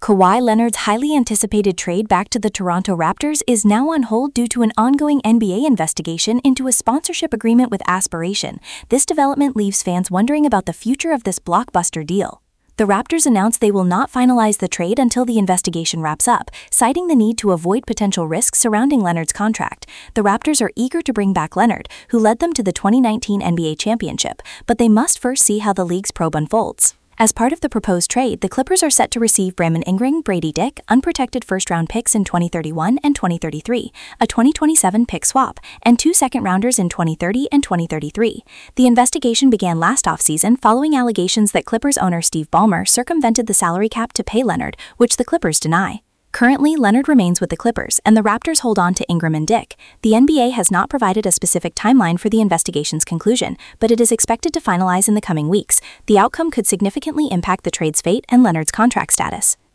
Kawhi Leonard's highly anticipated trade back to the Toronto Raptors is now on hold due to an ongoing NBA investigation into a sponsorship agreement with Aspiration. This development leaves fans wondering about the future of this blockbuster deal. The Raptors announced they will not finalize the trade until the investigation wraps up, citing the need to avoid potential risks surrounding Leonard's contract. The Raptors are eager to bring back Leonard, who led them to the 2019 NBA championship, but they must first see how the league's probe unfolds. As part of the proposed trade, the Clippers are set to receive Brandon Ingram, Brady Dick, unprotected first-round picks in 2031 and 2033, a 2027 pick swap, and 2 second-rounders in 2030 and 2033. The investigation began last offseason following allegations that Clippers owner Steve Ballmer circumvented the salary cap to pay Leonard, which the Clippers deny. Currently, Leonard remains with the Clippers, and the Raptors hold on to Ingram and Dick. The NBA has not provided a specific timeline for the investigation's conclusion, but it is expected to finalize in the coming weeks. The outcome could significantly impact the trade's fate and Leonard's contract status.